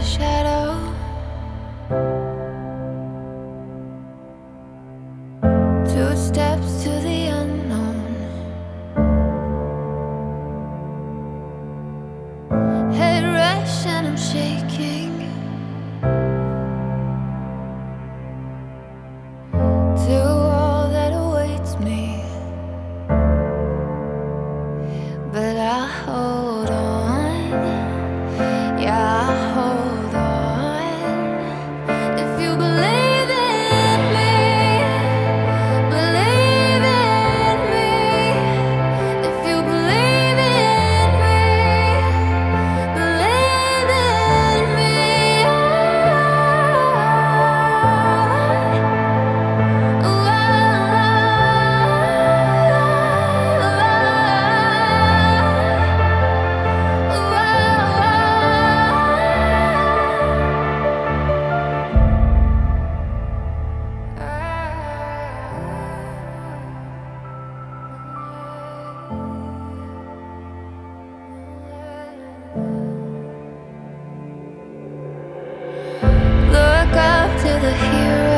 shadow. Two steps to the unknown. Head rush and I'm shaking. To all that awaits me, but I hold on. Yeah, I hold on. If you believe in me, believe in me. If you believe in me, believe in me. Look up to the hero.